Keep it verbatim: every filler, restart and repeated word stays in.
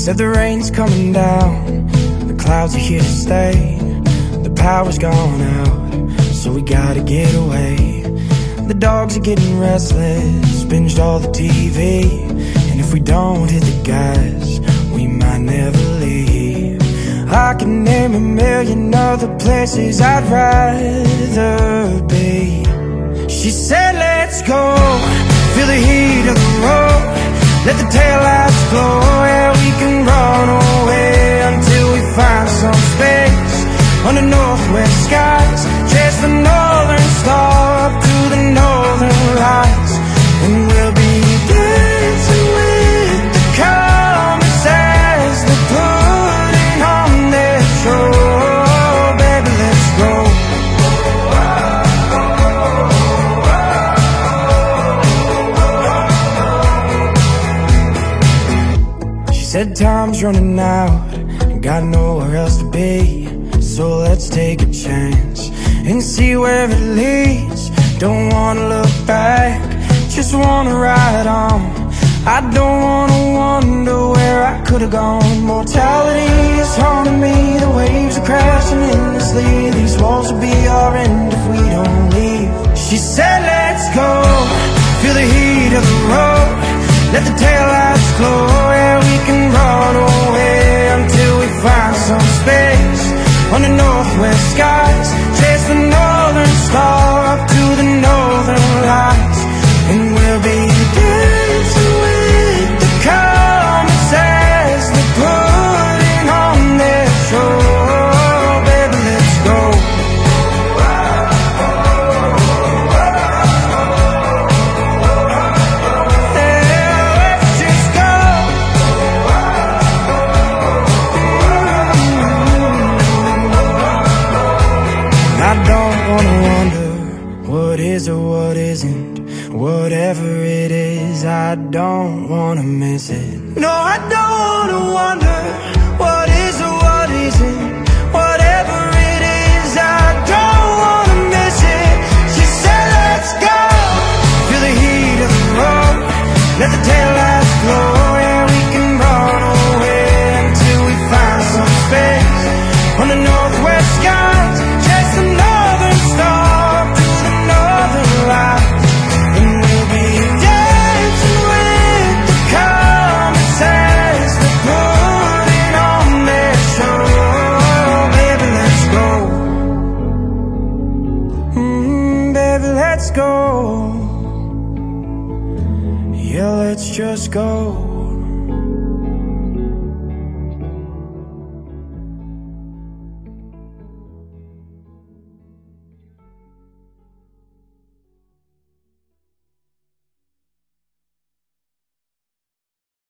said the rain's coming down, the clouds are here to stay. The power's gone out, so we gotta get away. The dogs are getting restless, binged all the T V, and if we don't hit the gas, we might never leave. I can name a million other places I'd rather be. She said let's go, feel the heat of the road, let the taillights glow. Yeah, we can run away until we find some space under northwest skies. Chase the northern star up to the northern lights, and we'll be dancing with the comets as they're putting on their show. Baby, let's go. She said time's running out, got nowhere else to be, so let's take a chance and see where it leads. Don't wanna look back, just wanna ride on. I don't wanna wonder where I could've gone. Mortality is haunting me, the waves are crashing endlessly. These walls will be our end if we don't leave. She said let's go, feel the heat of the road, let the taillights glow. Yeah, we can run away until we find some space under northwest skies. Chase the northern star up to the northern lights, and we'll be dancing with the comets as they're putting on their show. Baby, let's go. Yeah, let's just go. I don't wanna wonder what is or what isn't. Whatever it is, I don't wanna miss it. No, I don't wanna wonder what is or what isn't. Whatever it is, I don't wanna miss it. She said let's go, feel the heat of the road, let the taillights glow. Yeah, we can run away until we find some space on the northwest skies. Chase the northern star to the northern lights, and we'll be dancing with the comets as they're putting on their show. Baby, let's go. Mm, baby, let's go. Yeah, let's just go.